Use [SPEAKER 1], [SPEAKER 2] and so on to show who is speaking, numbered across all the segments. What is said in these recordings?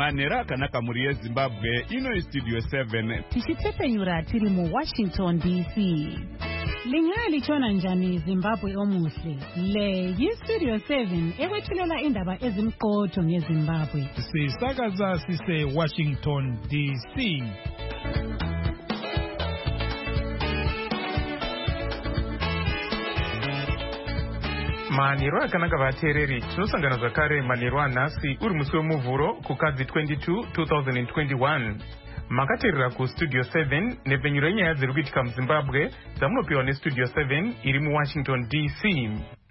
[SPEAKER 1] Manera akanaka muri yeZimbabwe ino Studio 7
[SPEAKER 2] tichitepenyura tiri mu Washington DC. Lingali chona njani Zimbabwe omuhle. Le Studio 7 ewethulela indaba ezimqotho ngeZimbabwe.
[SPEAKER 3] Sisakaza sise Washington DC. Manirwa akanaka vateereri tinosangana zvakare manirwa nhasi uri musi wemuvhuro kukadzi 22 2021 makateerera kustudio 7 nepfenyuro yenyaya dziri kuitika muZimbabwe dzamunopiwa nestudio 7 iri muWashington DC.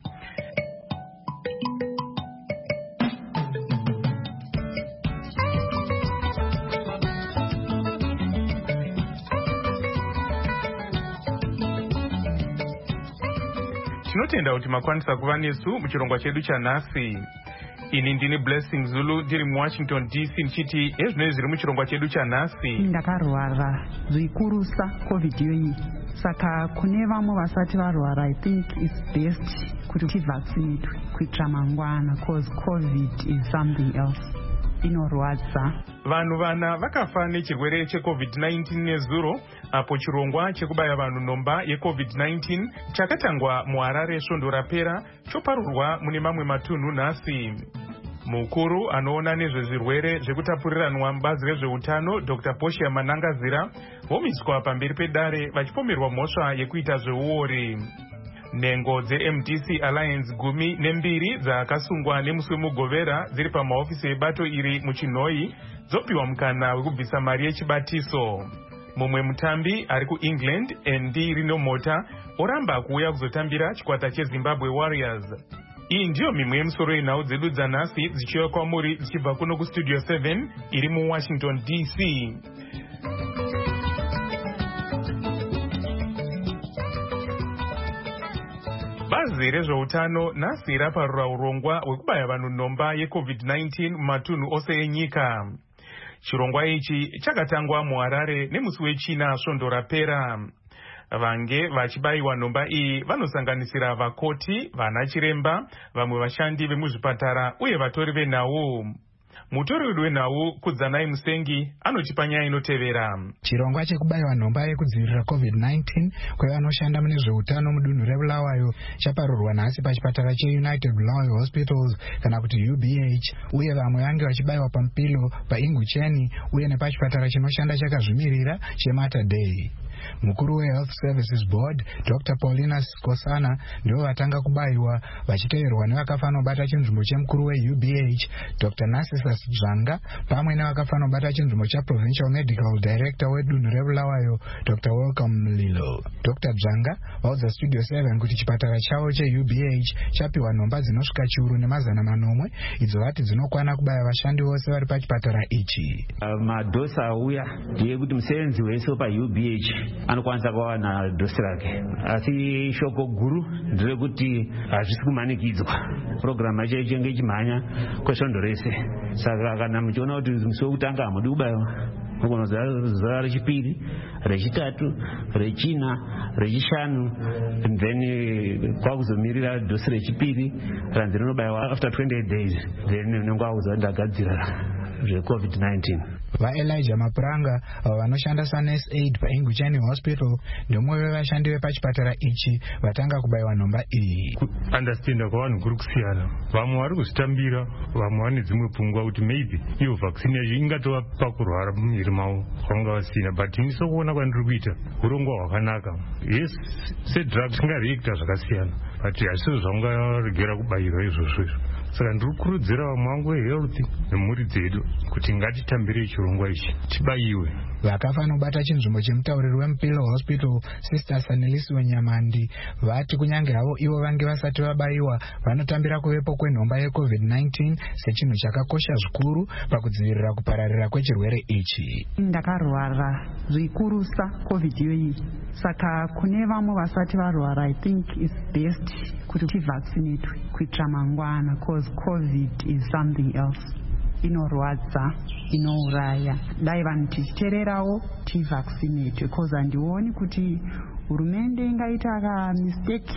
[SPEAKER 3] Tinotenda kuti makwanisa kuva nesu muchirongwa chedu chanhasi. Ini ndini Blessing Zulu ndiri muWashington DC nichiti ezvinoi zviri muchirongwa chedu chanhasi.
[SPEAKER 4] Ndakarwara zvikurusa COVID yoyi. Saka kune vamwe vasati varwara I think it's best kuti tivaccinate kuitira mangwana cause COVID is something else. Inorwadza.
[SPEAKER 3] Vanhu vana vakafa nechirwere cheCovid-19 nezuro apo chirongwa chekubaya vanhu nhomba yeCovid-19 chakatangwa muHarare svondo rapera choparurwa mune mamwe matunhu nhasi. Mukuru anoona nezvezvirwere zvekutapuriranwa mubazi rezveutano Dr. Poshia Manangazira vomiswa pamberi pedare vachipomerwa mhosva yekuita zveuori. Nhengo dzeMDC Alliance 12 dzakasungwa nemusi wemugovera dziri pamahofisi ebato iri muChinhoi dzopiwa mukana wekubvisa mari yechibatiso. Mumwe mutambi ari kuEngland ND Rino Mota oramba kuuya kuzotambira chikwata cheZimbabwe Warriors. Iyi ndiyo mimwe yemusoro yenhau dzedu dzanhasi dzichiuya kwamuri dzichibva kuno kustudio 7 iri muWashington DC. Bazi rezveutano nhasi raparura urongwa hwekubaya vanhu nhomba yeCovid-19 mumatunhu ose enyika. Chirongwa ichi chakatangwa muHarare nemusi wechina svondo rapera. Vange vachibayiwa nhomba iyi vanosanganisira vakoti, vanachiremba, vamwe vashandi vemuzvipatara uye vatori venhau. Mutori wedu wenhau Kudzanai Musengi anotipa nyaya inotevera.
[SPEAKER 5] Chirongwa chekubayiwa nhomba yekudzivirira COVID-19 kwevanoshanda mune zveutano mudunhu reBulawayo chaparurwa nhasi pachipatara cheUnited Bulawayo Hospitals kana kuti UBH, uye vamwe vange vachibayiwa paMupilo, paIngucheni uye nepachipatara chinoshanda chakazvimirira cheMater Dei. Mukuru weHealth Services Board Dr. Paulina Skosana ndivo vatanga kubayiwa vachiteverwa nevakafanobata chinzvimbo chemukuru weUBH Dr. Narcissus Dzvanga pamwe nevakafanobata chinzvimbo chaProvincial Medical Director wedunhu reBulawayo Dr. Welcome Mlilo. Dr. Dzvanga vaudza Studio 7 kuti chipatara chavo cheUBH chapiwa nhomba dzinosvika chiuru ne100 idzo vati dzinokwana kubaya vashandi vose vari pachipatara ichi.
[SPEAKER 6] Madosi auya ndeyekuti musevenzi wese paUBH anokwanisa kuwana dosi rake, asi shoko guru nderekuti hazvisi kumanikidzwa. Programu yacho ichinge ichimhanya kwesvondo rese. Saka kana muchiona kuti musi wekutanga hamudi kubayiwa, mugona zuva rechipiri, rechitatu, rechina, rechishanu, then kwakuzomirira dosi rechipiri ranzi rinobayiwa after 28 days, then nengwakuzoa ndagadzira zveCovid-19.
[SPEAKER 5] VaElijah Mapuranga vanoshanda saNurse Aid paIngucheni Hospital ndomwe vevashandi vepachipatara ichi vatanga kubayiwa nhomba iyi.
[SPEAKER 7] Understanda kwavanhu kuri kusiyana. Vamwe vari kuzvitambira, vamwe vane dzimwe pfungwa kuti maybe iyo vaccine yacho ingatova pakurwara mumwiri mavo kwanga vasina, but iniso kuona kwandiri kuita urongwa hwakanaka. Yes, sedrug tingareacta zvakasiyana, but hazvisizvo zvaungaregera kubayirwa izvozvo. Saka ndiri kukurudzira vamwe vangu vehealth nemhuri dzedu kuti ngatitambire chirongwa ichi tibayiwe.
[SPEAKER 5] Vakafanobata chinzvimbo chemutauriri weMupilo Hospital Sister Sanelisi Wenyamandi vati kunyange havo ivo vange vasati vabayiwa vanotambira kuvepo kwenhomba yeCovid-19 sechinhu chakakosha zvikuru pakudzivirira kupararira kwechirwere ichi.
[SPEAKER 4] Ndakarwara zvikurusa COVID yoyi. Saka kune vamwe vasati varwara I think it's best kuti tivaccinate kuitira mangwana cause COVID is something else. Inorwadza, inouraya. Dai vanhu tichiteererawo tivaccinate because handioni kuti hurumende ingaita mistake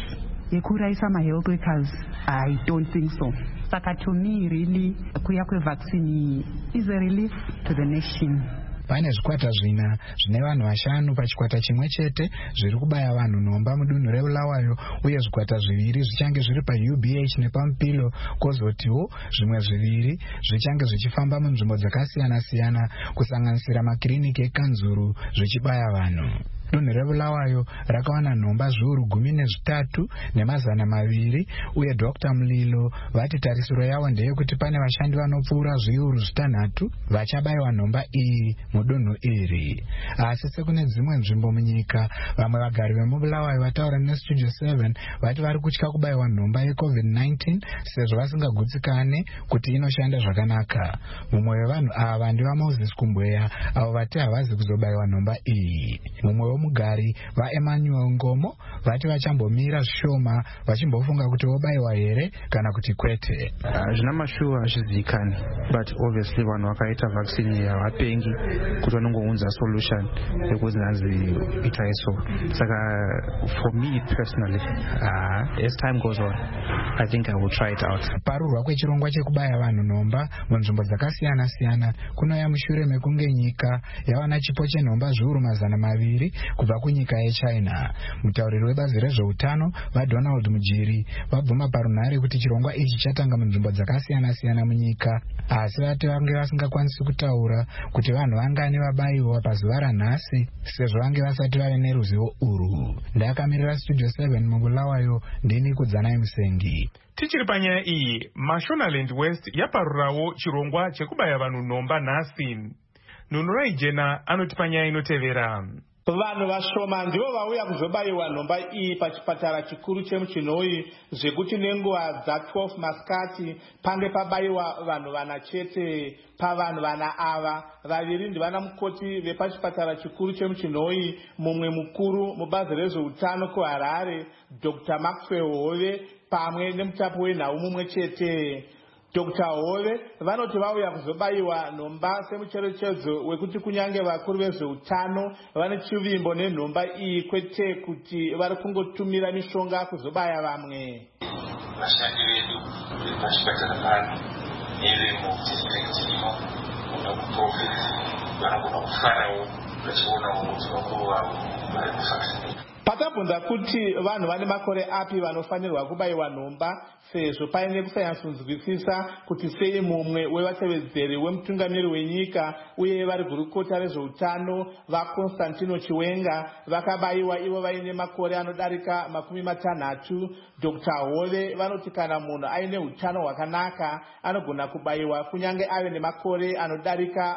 [SPEAKER 4] yekuraisa ma-health workers, I don't think so. Saka to me really kuya kwevaccine is a relief to the nation.
[SPEAKER 5] Pane zvikwata zvina zvine vanhu vashanu pachikwata chimwe chete zviri kubaya vanhu nhomba mudunhu reBulawayo, uye zvikwata zviviri zvichange zviri paUBH nepaMupilo, kwozotiwo zvimwe zviviri zvichange zvichifamba munzvimbo dzakasiyana siyana kusanganisira makiriniki eKanzuru zvichibaya vanhu. Dunhu reBulawayo rakawana nhomba zviuru 13 nemazana 200, uye Dr. Mlilo vati tarisiro yavo ndeyekuti pane vashandi vanopfuura zviuru 6 vachabayiwa nhomba iyi mudunhu iri. Asi sekune dzimwe nzvimbo munyika, vamwe vagari vemuBulawayo vataura neStudio 7 vati vari kutya kubayiwa nhomba yeCovid-19 sezvo vasingagutsikane kuti inoshanda zvakanaka. Mumwe wevanhu ava ndivaMoses Kumbweya, avo vati havazi kuzobayiwa nhomba iyi. Mumwe mugari vaEmmanuel Ngomo vati vachambomira zvishoma vachimbofunga kuti vobayiwa here kana kuti kwete.
[SPEAKER 8] Zvina mashuwa hazvizivikanwi, but obviously vanhu vakaita vaccine havapengi kuti vanongounza solution yekuti nanzi itai so. Saka for me personally, as time goes on, I think I will try it out.
[SPEAKER 5] Parurwa kwechirongwa chekubaya vanhu nhomba munzvimbo dzakasiyana siyana kunouya mushure mekunge nyika yawana chipo chenhomba zviuru 200 kubva kunyika yeChina. Mutauriri webazi rezveutano vaDonald Mujiri vabvuma parunhare kuti chirongwa ichi chatanga munzvimbo dzakasiyana siyana munyika, asi vati vange vasingakwanisi kutaura kuti vanhu vangani vabayiwa pazuva ranhasi sezvo vange vasati vave neruzivo urwu. Ndakamirira Studio 7 muBulawayo, ndini Kudzanai Musengi.
[SPEAKER 3] Tichiri panyaya iyi, Mashonaland West yaparurawo chirongwa chekubaya vanhu nhomba nhasi. Nunurai Jena anoti panyaya inotevera.
[SPEAKER 9] Vanhu vashoma ndivo vauya kuzobayiwa nhomba iyi pachipatara chikuru chemuChinhoyi, zvekuti nenguva dza12 masikati pange pabayiwa vanhu vana chete. Pavanhu vana ava, vaviri ndivana mukoti vepachipatara chikuru chemuChinhoyi, mumwe mukuru mubazi rezveutano kuHarare, Dr. Maxwell Hove, pamwe nemutapi wenhau mumwe chete. Dr. Hove vanoti vauya kuzobayiwa nhomba semucherechedzo wekuti kunyange vakuru vezveutano vane chivimbo nenhomba iyi, kwete kuti vari kungotumira mishonga kuzobaya vamwe.
[SPEAKER 10] Vashandi vedu vepachipatara pano nevemudistiriktirimo nekuprofiti vanogona kufarawo vachionawo kuti vakuru vavo vari kuvaccinate.
[SPEAKER 9] Patabvunza kuti vanhu vane makore api vanofanirwa kubayiwa nhomba, sezvo paine kusanyatsonzwisisa kuti sei mumwe wevatevedzeri wemutungamiri wenyika uye vari gurukota rezveutano vaConstantino Chiwenga vakabayiwa ivo vaine makore anodarika 60. Dr. Hove vanoti kana munhu aine utano hwakanaka anogona kubayiwa kunyange ave nemakore anodarika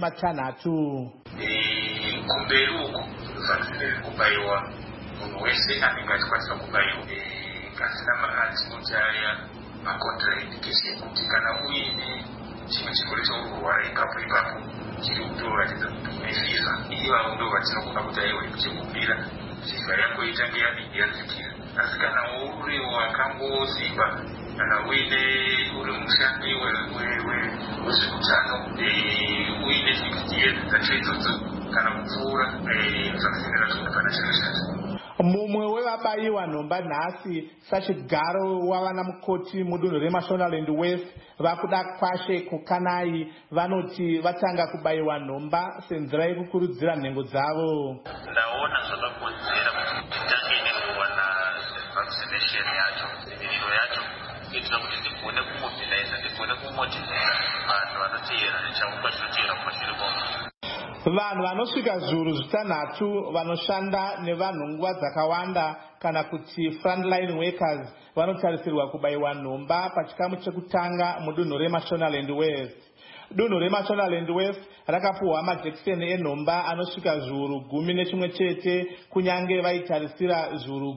[SPEAKER 9] 60.
[SPEAKER 10] Kumberi uku vaccine kubayiwa munhu wese anenge achikwanisa kubayiwa, kasina maantinoti aya macontraindication kuti kana uine chimwe chirwere chaurikura ipapo chiri kutoratidza kuti une fiva, ivavo ndo vatinogona kuti aiwa chekumbira fiva yako itange yadini yadzikira. Asi kana uri wakangozimba, kana uri mushandi wezveutano uine 60 years dzacho idzodzo kana kupfuura, vaccine racho unofana chinoshanda.
[SPEAKER 9] Mumwe wevabayiwa nhomba nhasi sachigaro wavana mukoti mudunhu reMashonaland West vakuda kwashe kukanai vanoti vatanga kubayiwa nhomba senzira yekukurudzira nhengo dzavo.
[SPEAKER 10] Ndaona zvakakodzera kuti titange nekuwana vaccination yacho, dziviriro yacho, kuitira kuti ndigone kumobiliza, ndigone kumotivera vanhu vanoteera nechauka chinoteera kumashure kwavo.
[SPEAKER 9] Vanhu vanosvika zviuru 6 vanoshanda nevanhu nguva dzakawanda kana kuti frontline workers vanotarisirwa kubayiwa nhomba pachikamu chekutanga mudunhu reMashonaland West. Dunhu reMashonaland West rakapuhwa majekiseni enhomba anosvika zviuru 11 chete kunyange vaitarisira zviuru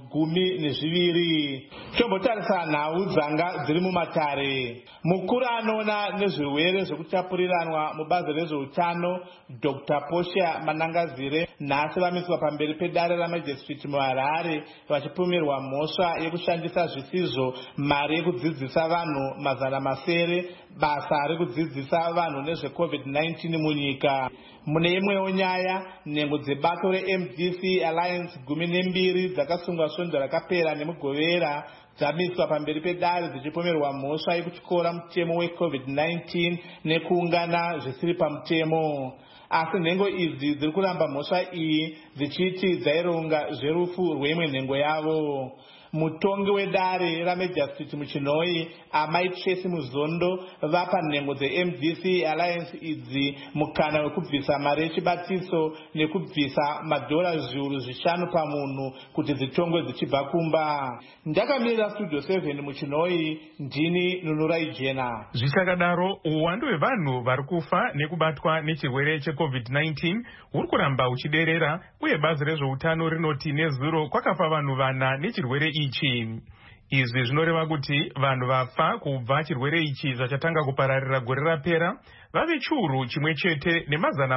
[SPEAKER 9] 12. Tombotarisa nhau dzanga dziri mumatare. Mukuru anoona nezvirwere zvekutapuriranwa mubazi rezveutano Dr. Portia Manangazire nhasi vamiswa pamberi pedare ramajistrate muHarare vachipumirwa mhosva yekushandisa zvisizvo mari yekudzidzisa vanhu 700 basa rekudzidzisa vanhu nezveCovid-19 munyika. Mune imwewo nyaya, nhengo dzebato reMDC Alliance 12 dzakasungwa svondo rakapera nemugovera dzamiswa pamberi pedare dzichipomerwa mhosva yekutyora mutemo weCovid-19 nekuungana zvisiri pamutemo. Asi nhengo idzi dziri kuramba mhosva iyi dzichiti dzaironga zverufu rweimwe nhengo yavo. Mutongi wedare raMajestic muChinoi, Amai Tracy Muzondo, vapa nhengo dzeMDC Alliance idzi mukana wekubvisa mari yechibatiso nekubvisa madhora zviuru 5 pamunhu kuti dzitongwe dzichibva kumba. Ndakamirira Studio 7 muChinoi, ndini Nunurai Jena.
[SPEAKER 3] Zvichakadaro, uwandu hwevanhu vari kufa nekubatwa nechirwere cheCovid-19 huri kuramba uchiderera, uye bazi rezveutano rinoti nezuro kwakafa vanhu 4 nechirwere ichi. Izvi zvinoreva kuti vanhu vafa kubva chirwere ichi zvachatanga kupararira gore rapera vave chiuru chimwe chete nemazana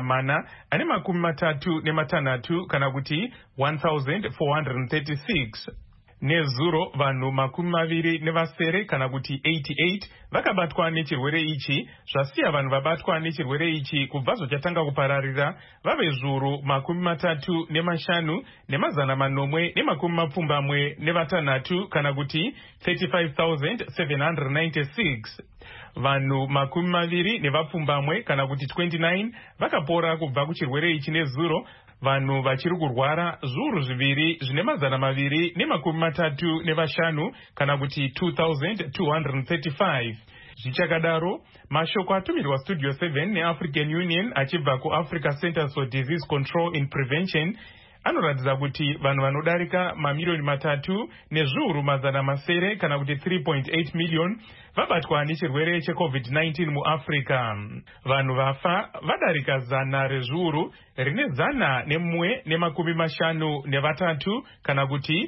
[SPEAKER 3] 436 kana kuti 1436. Nezuro vanhu 27 kana kuti 88 vakabatwa nechirwere ichi, zvasiya vanhu vabatwa nechirwere ichi kubva zvachatanga kupararira vave zviuru 35 nemazana 876 kana kuti 35,796. Vanhu 20 kana kuti 29 vakapora kubva kuchirwere ichi nezuro. Vanhu vachiri kurwara zviuru 2,235 kana kuti 2,235. Zvichakadaro, mashoko atumirwa Studio 7 neAfrican Union achibva kuAfrica Centers for Disease Control and Prevention anoratidza kuti vanhu vanodarika mamiliyoni 3 nezviuru 900 kana kuti 3.8 million vabatwa nechirwere cheCovid-19 muAfrica. Vanhu vafa vadarika 100 rezviuru rine 153 kana kuti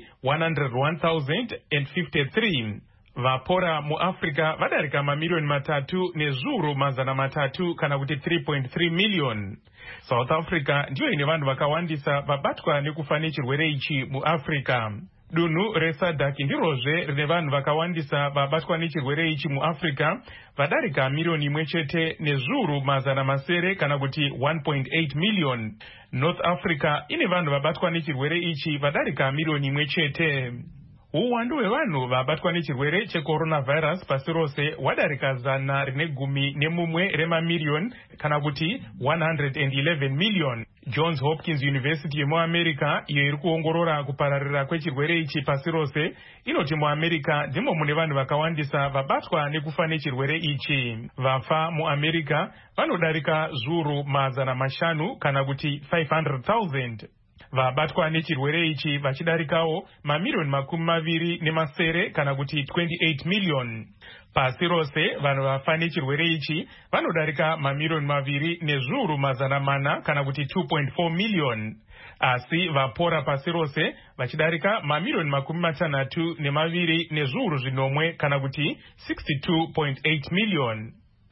[SPEAKER 3] 101,053. Vapora muAfrica vadarika mamiliyoni 3 nezviuru 300 kana kuti 3.3 million. South Africa ndiyo ine vanhu vakawandisa vabatwa nekufa nechirwere ichi muAfrica. Dunhu reSADC ndirozve rine vanhu vakawandisa vabatwa nechirwere ichi muAfrica, vadarika miliyoni 1 chete nezviuru 900 kana kuti 1.8 million. North Africa ine vanhu vabatwa nechirwere ichi vadarika miliyoni 1 chete. Uwandu hwevanhu vabatwa nechirwere checoronavirus pasi rose wadarika 111 remamiliyoni kana kuti 111 million. Johns Hopkins University yemuAmerica, iyo iri kuongorora kupararira kwechirwere ichi pasi rose, inoti muAmerica ndimo mune vanhu vakawandisa vabatwa nekufa nechirwere ichi. Vafa muAmerica vanodarika zviuru 500 kana kuti 500,000. Vabatwa nechirwere ichi vachidarikawo mamiliyoni 20 kana kuti 28 million. Pasi rose vanhu vafa nechirwere ichi vanodarika mamiliyoni 2 nezviuru 400 kana kuti 2.4 million. Asi vapora pasi rose vachidarika mamiliyoni 62 nezviuru 9 kana kuti 62.8 million.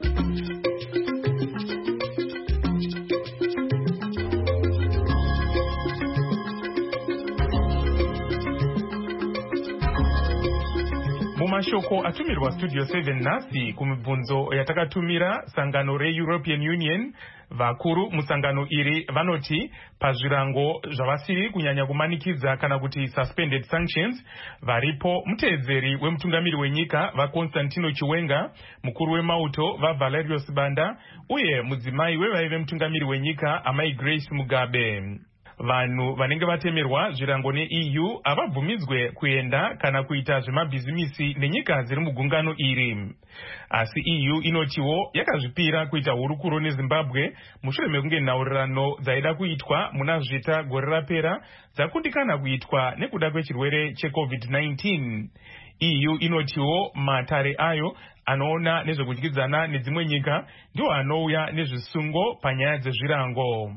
[SPEAKER 3] Mashoko atumirwa Studio 7 nhasi kumibvunzo yatakatumira sangano reEuropean Union, vakuru musangano iri vanoti pazvirango zvavasiri kunyanya kumanikidza kana kuti suspended sanctions varipo muteedzeri wemutungamiri wenyika vaConstantino Chiwenga, mukuru wemauto vaValerius Banda uye mudzimai wevaive mutungamiri wenyika Amai Grace Mugabe. Vanhu vanenge vatemerwa zvirango neEU havabvumidzwe kuenda kana kuita zvemabhizimisi nenyika dziri mugungano iri. Asi EU inotiwo yakazvipira kuita hurukuro neZimbabwe mushure mekunge nhaurirano dzaida kuitwa muna Zvita gore rapera dzakundikana kuitwa nekuda kwechirwere cheCovid-19. EU inotiwo matare ayo anoona nezvekudyidzana nedzimwe nyika ndiwo anouya nezvisungo panyaya dzezvirango.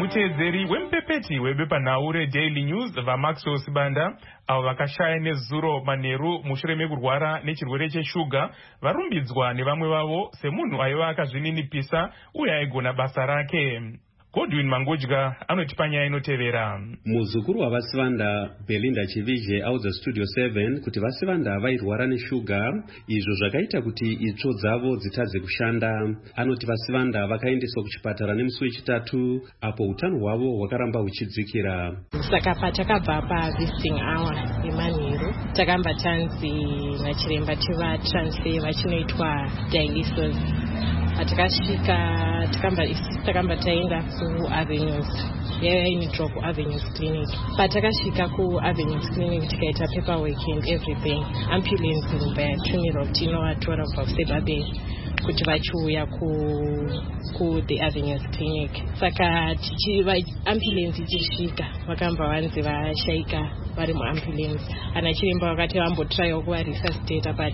[SPEAKER 3] muteedzeri wemupepeti webepanhau reDaily News vaMaxwell Sibanda avo vakashaya nezuro manheru mushure mekurwara nechirwere cheshuga varumbidzwa nevamwe vavo semunhu aiva akazvininipisa uye aigona basa rake. Godwin Mangudya anotipa nyaya inotevera.
[SPEAKER 11] Muzukuru wavasivanda Belinda Chivije audza Studio 7 kuti vasivanda vairwara neshuga, izvo zvakaita kuti itsvo dzavo dzitadze kushanda. Anoti vasivanda vakaendeswa kuchipatara nemusi wechitatu apo utano hwavo hwakaramba huchidzikira.
[SPEAKER 12] Saka patakabva pavisiting hour yemanheru takamba tanzi nachiremba tiva transfer vachinoitwa dialysis. Patakasvika takamba taenda kuAvenues yainitwa kuAvenues Clinic. Patakasvika kuAvenues Clinic tikaita paperwork and everything, ambulance mbaya tinovatora kubva kuSebabe kuti vachiuya kuThe Avenues Clinic. Saka ambulance ichisvika vakamba vanzi vashaika vari muambulance. Ana chiremba vakati vambotraiwa kuvaresuscita but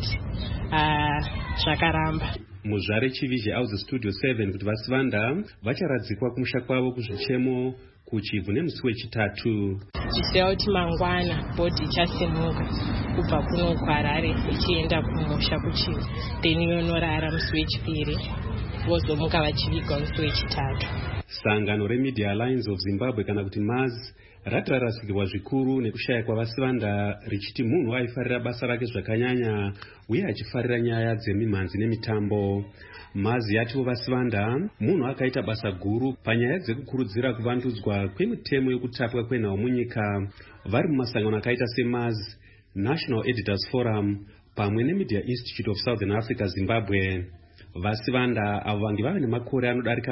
[SPEAKER 12] zvakaramba.
[SPEAKER 11] Muzvare Chivije audza Studio 7 kuti vasivanda vacharadzikwa kumusha kwavo kuzvichemo kuchivhu nemusi wechitatu.
[SPEAKER 12] Zvichireva kuti mangwana bhodhi ichasimuka kubva kuno kuHarare ichienda kumusha kuchivhu, then yonorara musi wechipiri vozomuka vachivigwa musi wechitatu.
[SPEAKER 11] Sangano reMedia Alliance of Zimbabwe kana kuti MAZ rati rarasikirwa zvikuru nekushaya kwavasivanda richiti munhu aifarira basa rake zvakanyanya uye achifarira nyaya dzemimhanzi nemitambo. MAZ yatiwo vasivanda munhu akaita basa guru panyaya dzekukurudzira kuvandudzwa kwemitemo yokutapwa kwenhau munyika. Vari mumasangano akaita seMAZ, National Editors Forum pamwe neMedia Institute of Southern Africa Zimbabwe. Vasivanda avo vange vave nemakore anodarika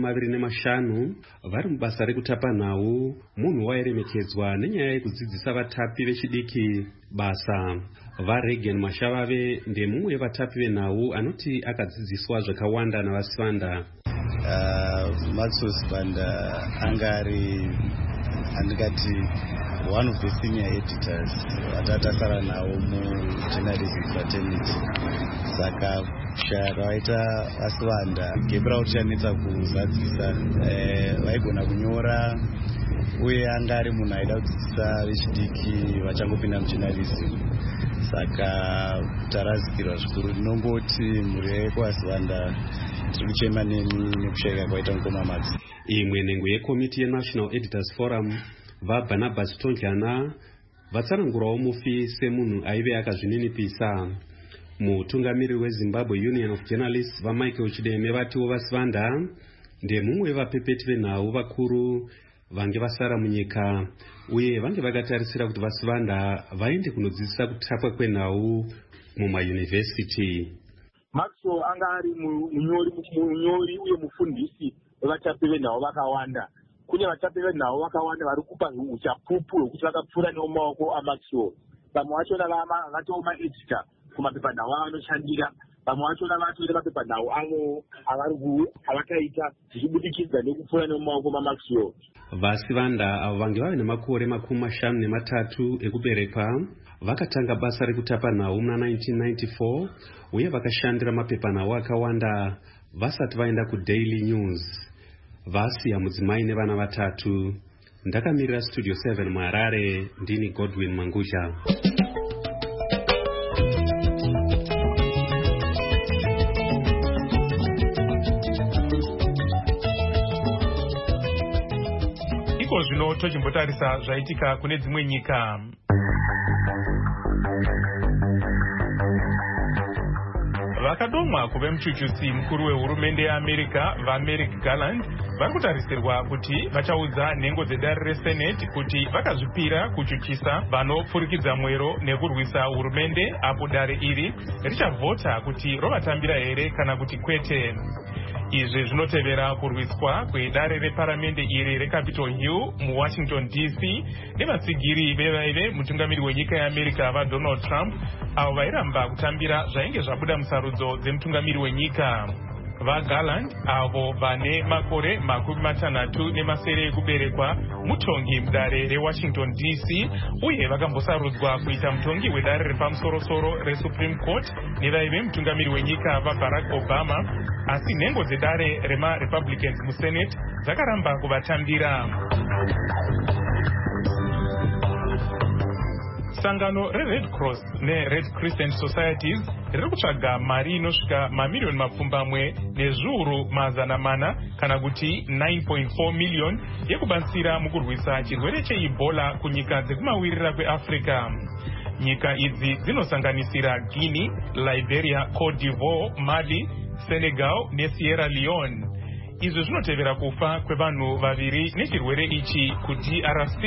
[SPEAKER 11] 25 vari mubasa rekutapa nhau. Munhu wairemekedzwa nenyaya yekudzidzisa vatapi vechidiki basa. VaRegan Mashavave ndemumwe wevatapi venhau anoti akadzidziswa zvakawanda navasivanda.
[SPEAKER 13] Maxwell Sibanda angari andikati one of the senior editors atatasara nawo mujournalism fraternity. Saka kushaya kwaita vasivanda gebu ravo tichanetsa kuzadzisa. Vaigona kunyora uye anga ari munhu aida kudzidzisa vechidiki vachangopinda mujournalism. Saka tarazikirwa zvikuru. Ndinongoti mhuri yekwasivanda tiri kuchema nemi nekushayika kwaita mukoma Max.
[SPEAKER 11] Imwe nhengo yekomiti yeNational Editors Forum vaBarnabas Tondyana vatsanangurawo mufi semunhu aive akazvininipisa. Mutungamiriri weZimbabwe Union of Journalists vaMichael Chideme vatiwo vasivanda ndemumwe vevapepeti venhau vakuru vange vasara munyika uye vange vakatarisira kuti vasivanda vaende kunodzidzisa kutapwa kwenhau mumayunivhesiti.
[SPEAKER 14] Maxwell anga ari munyori uye mufundisi wevatapi venhau vakawanda. Kune vatapi venhau vakawanda vari kupa uchapupu hwekuti vakapfuura nemumaoko aMaxwell. Vamwe vachona vatoo maedita kumapepanhau avanoshandira. Vamwe vachona vatore mapepanhau avo avakaita zvichibudikidza nekupfuura nemumaoko maMaxwell.
[SPEAKER 11] Vasivanda avo vange vave nemakore 53 ekuberekwa vakatanga basa rekutapa nhau muna 1994 uye vakashandira mapepanhau akawanda vasati vaenda kuDaily News. Vasiya mudzimai nevana vatatu. Ndakamirira Studio 7 muHarare, ndini Godwin Mangudya.
[SPEAKER 3] Iko zvino tochimbotarisa zvaitika kune dzimwe nyika. Vakadomwa kuve muchuchutsi mukuru wehurumende yeAmerica vaMerrick Garland vari kutarisirwa kuti vachaudza nhengo dzedare reSenate kuti vakazvipira kuchuchisa vanopfurikidza mwero nekurwisa hurumende apo dare iri richavhota kuti rovatambira here kana kuti kwete. Izvi zvinotevera kurwiswa kwedare reparamende iri reCapitol Hill muWashington DC nevatsigiri vevaive mutungamiri wenyika yeAmerica vaDonald Trump avo vairamba kutambira zvainge zvabuda musarudzo dzemutungamiri wenyika. vaGarland avo vane makore 60 ekuberekwa mutongi mudare reWashington DC uye vakambosarudzwa kuita mutongi wedare repamusoro-soro reSupreme Court nevaive mutungamiri wenyika vaBarack Obama, asi nhengo dzedare remaRepublicans muSenate dzakaramba kuvatambira. Sangano reRed Cross neRed Crescent Societies riri kutsvaga mari inosvika mamiliyoni mapfumbamwe nezviuru mazana mana kana kuti 9.4 miliyoni yekubatsira mukurwisa chirwere cheEbola kunyika dzekumawirira kweAfrica. Nyika idzi dzinosanganisira Guinea, Liberia, Cote d'Ivoire, Mali, Senegal neSierra Leone. Izvi zvinotevera kufa kwevanhu vaviri nechirwere ichi kuDRC.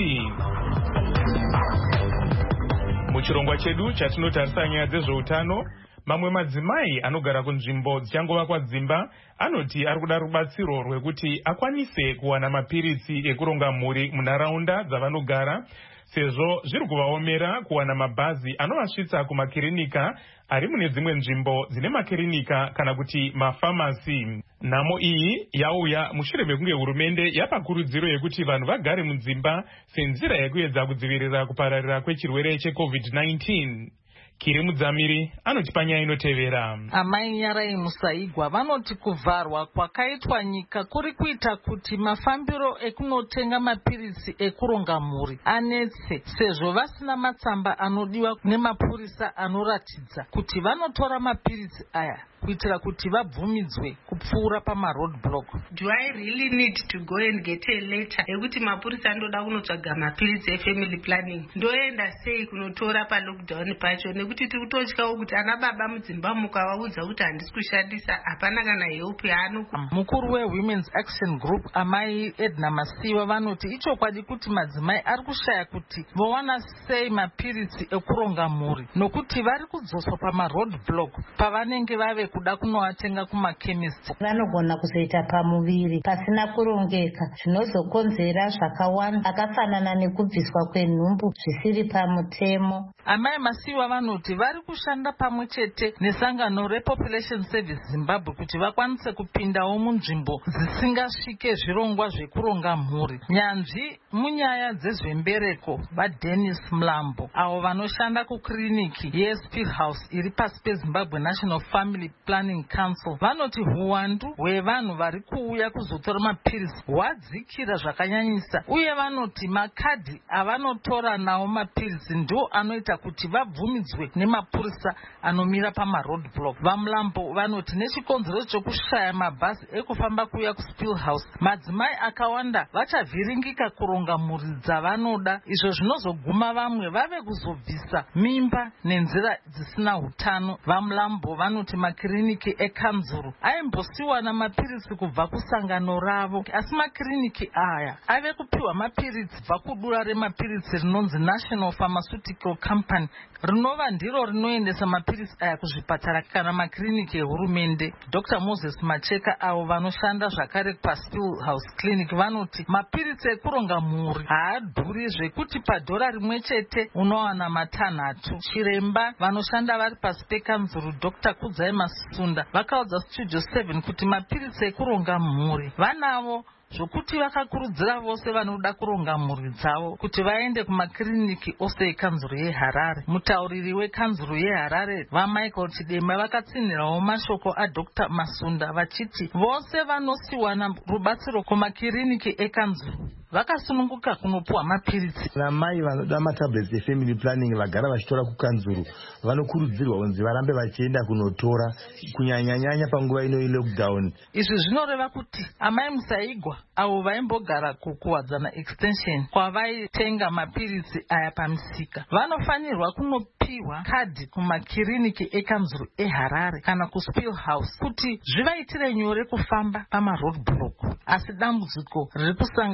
[SPEAKER 3] Muchirongwa chedu chatinotarisa nyaya dzezveutano, mamwe madzimai anogara kunzvimbo dzichangovakwa dzimba anoti ari kuda rubatsiro rwekuti akwanise kuwana mapiritsi ekuronga mhuri munharaunda dzavanogara, sezvo zviri kuvaomera kuwana mabhazi anovasvitsa kumakirinika ari mune dzimwe nzvimbo dzine makirinika kana kuti mafamasi. Nhamo iyi yauya mushure mekunge hurumende yapa kurudziro yekuti vanhu vagare mudzimba senzira yekuedza kudzivirira kupararira kwechirwere cheCovid-19. Kiri Mudzamiri anotipa nyaya inotevera.
[SPEAKER 15] Amai Nyarai Musaigwa vanoti kuvharwa kwakaitwa nyika kuri kuita kuti mafambiro ekunotenga mapiritsi ekuronga mhuri anetse, sezvo vasina matsamba anodiwa nemapurisa anoratidza kuti vanotora mapiritsi aya kuitira kuti vabvumidzwe kupfuura pamaroadblock.
[SPEAKER 16] Do I really need to go and get a letter yekuti mapurisa andoda kunotsvaga mapiritsi efamily planning? Ndoenda sei kunotora palockdown pacho, nekuti tiri kutotyawo kuti ana baba mudzimba mukavaudza kuti handisi kushandisa hapana kana help yaanokupa.
[SPEAKER 15] Mukuru weWomen's Action Group amai Edna Masiva vanoti ichokwadi kuti madzimai ari kushaya kuti vowana sei mapiritsi ekuronga mhuri, nokuti vari kudzoswa pamaroadblock pavanenge vave kuda kunoatenga kumakhemist.
[SPEAKER 17] Vanogona kuzoita pamuviri pasina kurongeka zvinozokonzera zvakawanda akafanana nekubviswa kwenhumbu zvisiri pamutemo.
[SPEAKER 15] Amai Masiva vanoti vari kushanda pamwe chete nesangano rePopulation Service Zimbabwe kuti vakwanise kupindawo munzvimbo dzisingasvike zvirongwa zvekuronga mhuri. Nyanzvi munyaya dzezvembereko vaDennis Mlambo avo vanoshanda kukiriniki yeSpill House iri pasi peZimbabwe National Family Planning Council vanoti huwandu hwevanhu vari kuuya kuzotora mapiritsi hwadzikira zvakanyanyisa, uye vanoti makadhi avanotora nawo mapiritsi ndo anoita kuti vabvumidzwe nemapurisa anomira pamaroadblock. VaMlambo vanoti nechikonzero chokushaya mabhazi ekufamba kuuya kuSpill House, madzimai akawanda vachavhiringika kuronga mhuri dzavanoda, izvo zvinozoguma vamwe vave kuzobvisa mimba nenzira dzisina hutano. VaMlambo vanoti makiriniki ekanzuru aimbosiwana mapiritsi kubva kusangano ravo, asi makiriniki aya ave kupiwa mapiritsi kubva kudura remapiritsi rinonzi National Pharmaceutical Company, rinova ndiro rinoendesa mapiritsi aya kuzvipatara kana makiriniki ehurumende. Dr. Moses Macheka avo vanoshanda zvakare paSpill House Clinic vanoti mapiritsi ekuronga mhuri haadhuri zvekuti padhora rimwe chete unowana matanhatu. Chiremba vanoshanda vari pasi pekanzuru Dr. Kudzai Masunda vakaudza Studio 7 kuti mapiritsi ekuronga mhuri vanavo, zvokuti vakakurudzira vose vanoda kuronga mhuri dzavo kuti vaende kumakiriniki ose ekanzuru yeHarare. Mutauriri wekanzuru yeHarare vaMichael Chidema vakatsinhirawo mashoko aDr. Masunda vachiti vose vanosiwana rubatsiro kumakiriniki ekanzuru vakasununguka kunopuwa mapiritsi.
[SPEAKER 18] Namai vanoda matablets efamily planning vagara vachitora kukanzuru vanokurudzirwa kunzi varambe vachienda kunotora kunyanyanyanya panguva ino lockdown.
[SPEAKER 15] Izvi zvinoreva kuti amai Musaigwa avo vaimbogara kukuwadzana extension kwavaitenga mapiritsi aya pamisika vanofanirwa kunopiwa kadhi kumakiriniki ekanzuru eHarare kana kuSpill House kuti zvivaitire nyore kufamba pamaroadblock. Asi dambudziko riri kusangana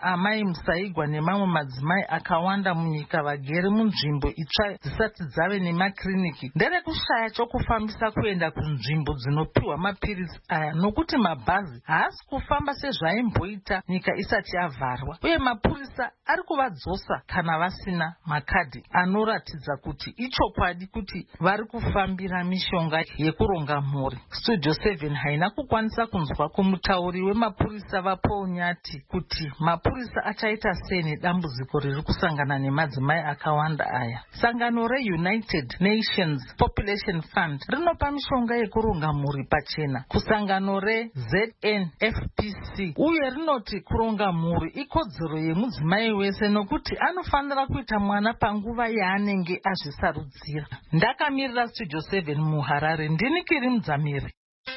[SPEAKER 15] amai Musaigwa nemamwe madzimai akawanda munyika vagere munzvimbo itsva dzisati dzave nemakiriniki nderekushaya chokufambisa kuenda kunzvimbo dzinopiwa mapirizi aya, nokuti mabhazi haasi kufamba sezvaimboita nyika isati yavharwa, uye mapurisa ari kuvadzosa kana vasina makadhi anoratidza kuti ichokwadi kuti vari kufambira mishonga yekuronga mhuri. Studio 7 haina kukwanisa kunzwa kumutauri wemapurisa vaPaul Nyati kuti mapurisa achaita sei nedambudziko riri kusangana nemadzimai akawanda aya. Sangano reUnited Nations Population Fund rinopa mishonga yekuronga mhuri pachena kusangano reZNFPC, uye rinoti kuronga mhuri ikodzero yemudzimai wese nokuti anofanira kuita mwana panguva yaanenge azvisarudzira. Ndakamirira Studio 7 muHarare, ndini Kiri Mudzamiri.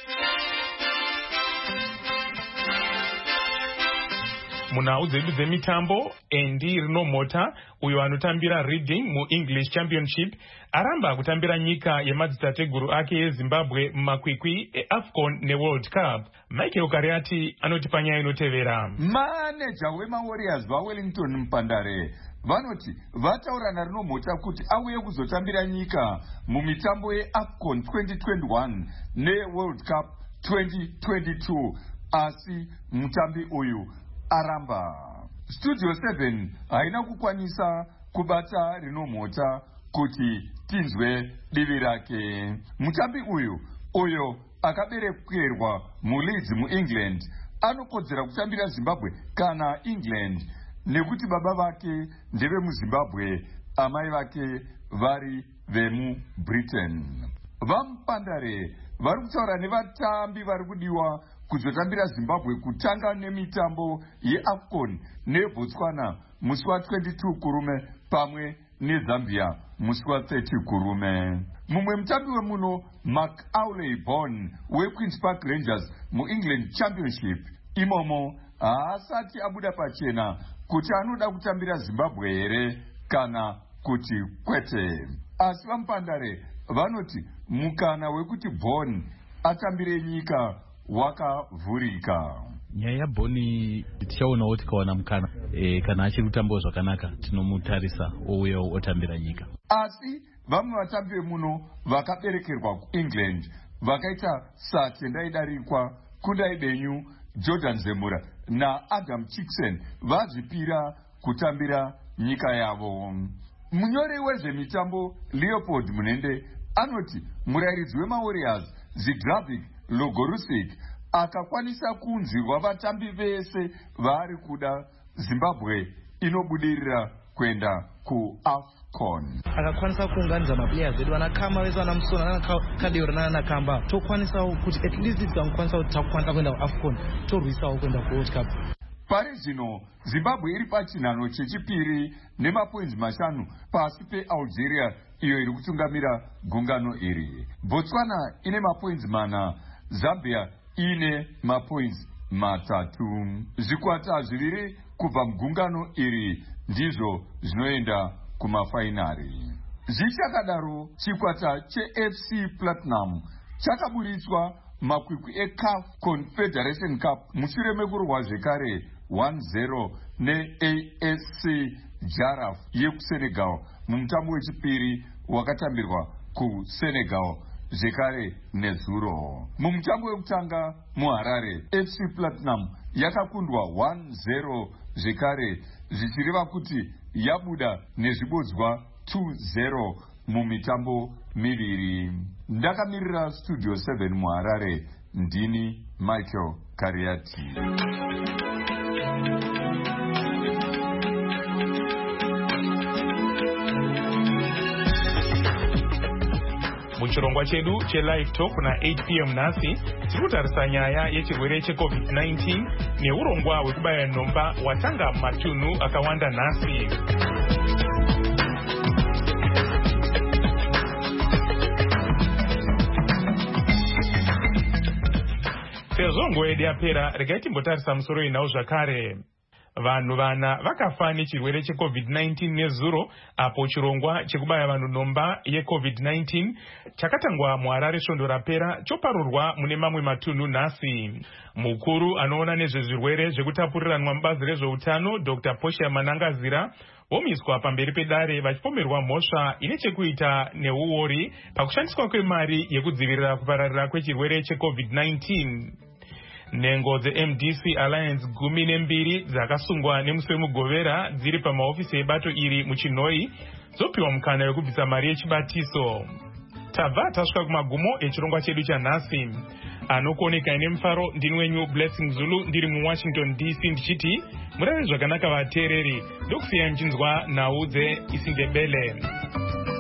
[SPEAKER 3] Munhau dzedu dzemitambo, Andy Rinomota uyo anotambira Reading muEnglish Championship aramba kutambira nyika yemadzitateguru ake yeZimbabwe mumakwikwi eAFCON neWorld Cup. Michael Kariati anoti panyaya inotevera.
[SPEAKER 19] Maneja wemaWarriors vaWellington Mpandare vanoti vataura naRinomota kuti auye kuzotambira nyika mumitambo yeAFCON 2021 neWorld Cup 2022, asi mutambi uyu aramba. Studio 7 haina kukwanisa kubata Rinomota kuti tinzwe divi rake. Mutambi uyo akaberekerwa muLeeds muEngland anokodzera kutambira Zimbabwe kana England nekuti baba vake ndeve muZimbabwe, amai vake vari vemuBritain. VaMpandare vari kutaura nevatambi vari kudiwa kuzotambira Zimbabwe kutanga nemitambo yeAFCON neBotswana musi wa22 kurume pamwe neZambia musi wa30 kurume. Mumwe mutambi wemuno McAuley Bourne weQueen's Park Rangers muEngland Championship imomo haasati abuda pachena kuti anoda kutambira Zimbabwe here kana kuti kwete, asi vaMpandare vanoti mukana wekuti Bourne atambire nyika wakavhurika.
[SPEAKER 20] Nyaya yaBourne tichaonawo tikawana mukana kana achiri kutambawo zvakanaka tinomutarisa ouya otambira nyika.
[SPEAKER 19] Asi vamwe vatambi vemuno vakaberekerwa kuEngland vakaita Satendai Darikwa, Kundai Denyu, Jordan Zemura naAdam Chickson vazvipira kutambira nyika yavo. Munyori wezvemitambo Leopold Munende anoti murairidzi wemaWarriors Zidravik Logorusik akakwanisa kunzwirwa vatambi vese vari kuda Zimbabwe inobudirira kwenda kuAFCON.
[SPEAKER 21] Akakwanisa kuunganidza maplayers edu vanakama vese vanamusona nanakadeura nanakamba tokwanisawo kuti at least tikamukwanisa kuti takukwanisa kuenda kuAFCON torwisawo kuenda kuWorld Cup.
[SPEAKER 19] Pari zvino Zimbabwe iri pachinhano chechipiri nemapoints 5 pasi peAlgeria iyo iri kutungamira gungano iri. Botswana ine mapoints 4, Zambia ine mapoints 3. Zvikwata zviviri kubva mugungano iri ndizvo zvinoenda kumafainari. Zvichakadaro chikwata cheFC Platinum chakaburitswa makwikwi eCAF Confederation Cup mushure mekurwa zvekare 1-0 neASC Jaraf yekuSenegal mumutambo wechipiri wakatambirwa kuSenegal zvekare nezuro. Mumutambo wekutanga muHarare FC Platinum yakakundwa 1-0 zvekare zvichireva kuti yabuda nezvibodzwa 2-0 mumitambo miviri. Ndakamirira Studio 7 muHarare, ndini Michael Kariati.
[SPEAKER 3] Muchirongwa chedu cheLive Talk na 8 p.m. nhasi tikutarisa nyaya yechirwere cheCovid-19 neurongwa hwekubaya nhomba watanga matunhu akawanda nhasi. Sezvo nguva yedu yapera, regai timbotarisa musoro inhau zvakare. vanhu vana vakafa nechirwere checovid-19 nezuro apo chirongwa chekubaya vanhu nhomba yecovid-19 chakatangwa muHarare svondo rapera choparurwa mune mamwe matunhu nhasi. Mukuru anoona nezvezvirwere zvekutapuriranwa mubazi rezveutano Dr. Portia Manangazira vomiswa pamberi pedare vachipomerwa mhosva ine chekuita neuori pakushandiswa kwemari yekudzivirira kupararira kwechirwere checovid-19. Nhengo dzeMDC Alliance 12 dzakasungwa nemusi wemugovera dziri pamahofisi ebato iri muChinhoi dzopiwa mukana wekubvisa mari yechibatiso. Tabva tasvika kumagumo echirongwa chedu chanhasi. Anokuoneka ine mufaro ndini wenyu Blessing Zulu ndiri muWashington DC ndichiti murave zvakanaka vateereri ndokusiyai muchinzwa nhau dzeIsindebele.